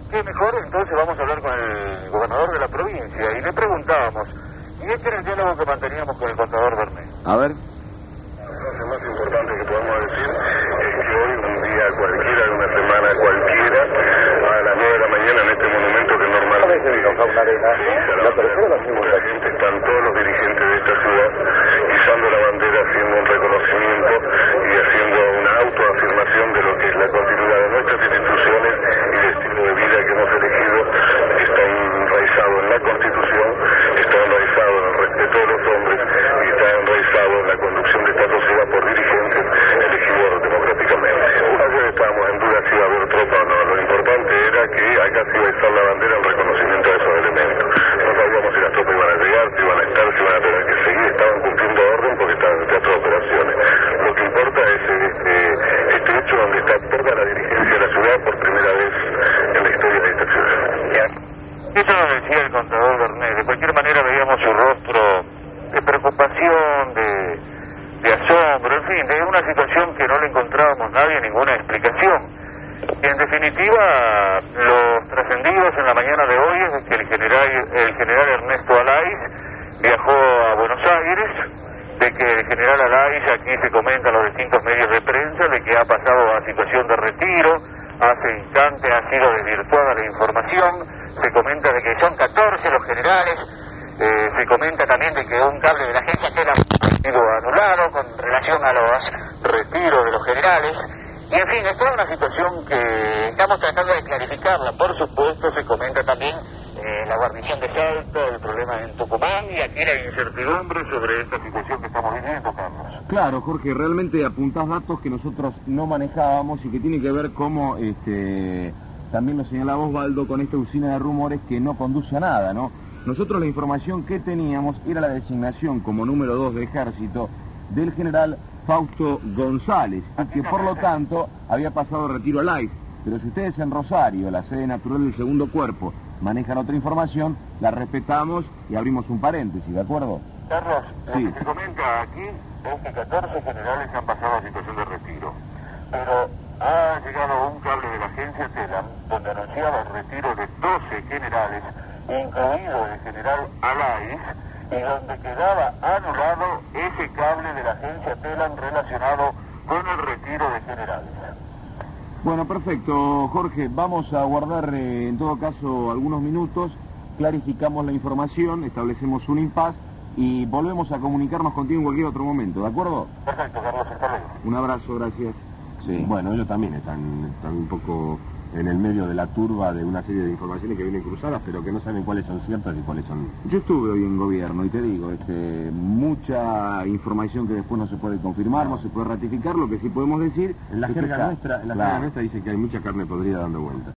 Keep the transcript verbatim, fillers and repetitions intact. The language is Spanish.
qué mejor, entonces vamos a hablar con el gobernador de la provincia y le preguntábamos, y este era el diálogo que manteníamos con el contador Bernet. A ver. Lo más importante que podemos decir es que hoy, un día cualquiera, de una semana cualquiera, a las nueve de la mañana en este monumento que normalmente la tercera la hacemos la gente, están todos los dirigentes de esta ciudad izando la bandera, haciendo un reconocimiento y haciendo una autoafirmación de lo que es la continuidad de nuestras instituciones y el estilo de vida que hemos elegido, que está enraizado en la Constitución, está enraizado en el respeto de los hombres y está enraizado en la conducción de esta sociedad por dirigentes elegidos democráticamente. Ayer estábamos en duda si iba a haber tropa o no. Lo importante era que acá se iba a izar la bandera en reconocimiento de esos elementos. No sabíamos si las tropas iban a llegar, si iban a estar, si iban a tener que seguir. Estaban cumpliendo orden porque estaban en teatro de operaciones. Lo que importa es este, este hecho donde está toda la dirigencia de la ciudad por primera vez en la historia de esta ciudad. Eso nos decía el contador Bernet. De cualquier manera veíamos su rostro de preocupación, de, de asombro, en fin, de una situación que no le encontrábamos nadie ninguna explicación. Y en definitiva, los trascendidos en la mañana de hoy es que el general, el general Ernesto Alaiz viajó a Buenos Aires, de que el general Alaiz, aquí se comenta en los distintos medios de prensa, de que ha pasado a situación de retiro, hace instante ha sido desvirtuada la información, se comenta de que son catorce los generales, eh, se comenta también de que un cable de la agencia Tela ha sido anulado con relación a los retiros de los generales, y en fin, es toda una situación que estamos tratando de clarificarla. Por supuesto, se comenta también eh, la guarnición de Salto, el problema en Tucumán, y aquí la incertidumbre sobre esta situación que estamos viviendo, Carlos. Claro, Jorge, realmente apuntás datos que nosotros no manejábamos y que tiene que ver cómo, este, también lo señalaba Osvaldo, con esta usina de rumores que no conduce a nada, ¿no? Nosotros la información que teníamos era la designación como número dos de ejército del general Fausto González, y que por lo tanto había pasado retiro al Alaiz. Pero si ustedes en Rosario, la sede natural del segundo cuerpo, manejan otra información, la respetamos y abrimos un paréntesis, ¿de acuerdo? Carlos, sí. Lo que se comenta aquí es que catorce generales han pasado a situación de retiro, pero ha llegado un cable de la agencia Telam donde anunciaba el retiro de doce generales, incluido el general Alaiz, y donde quedaba anulado ese cable de la agencia Telam relacionado con el retiro de generales. Bueno, perfecto, Jorge, vamos a guardar eh, en todo caso algunos minutos, clarificamos la información, establecemos un impas y volvemos a comunicarnos contigo en cualquier otro momento, ¿de acuerdo? Perfecto, Carlos, hasta luego. Un abrazo, gracias. Sí, bueno, ellos también están, están un poco en el medio de la turba de una serie de informaciones que vienen cruzadas, pero que no saben cuáles son ciertas y cuáles son... Yo estuve hoy en gobierno y te digo, este, mucha información que después no se puede confirmar, no, no se puede ratificar, lo que sí podemos decir... En la es jerga está, nuestra, en la claro. jerga nuestra dice que hay mucha carne podrida dando vueltas.